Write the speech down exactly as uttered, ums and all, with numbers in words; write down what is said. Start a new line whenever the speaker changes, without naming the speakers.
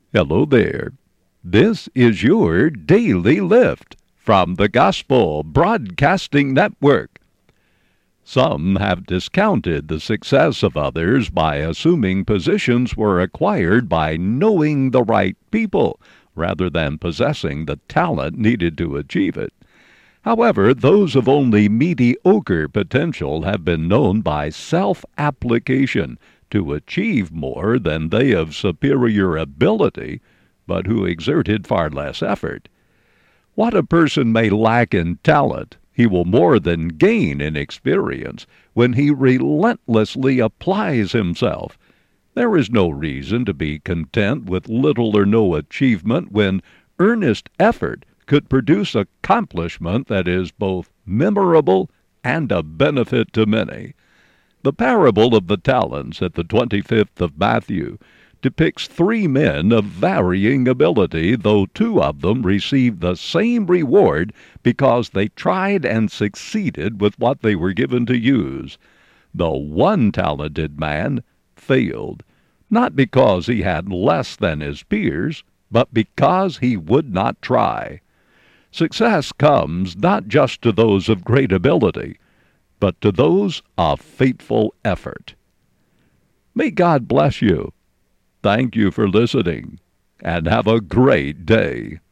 Hello there. This is your Daily Lift from the Gospel Broadcasting Network. Some have discounted the success of others by assuming positions were acquired by knowing the right people rather than possessing the talent needed to achieve it. However, those of only mediocre potential have been known by self-application to achieve more than they of superior ability, but who exerted far less effort. What a person may lack in talent, he will more than gain in experience when he relentlessly applies himself. There is no reason to be content with little or no achievement when earnest effort could produce accomplishment that is both memorable and a benefit to many. The parable of the talents at the twenty-fifth of Matthew depicts three men of varying ability, though two of them received the same reward because they tried and succeeded with what they were given to use. The one talented man failed, not because he had less than his peers, but because he would not try. Success comes not just to those of great ability, but to those of faithful effort. May God bless you. Thank you for listening, and have a great day.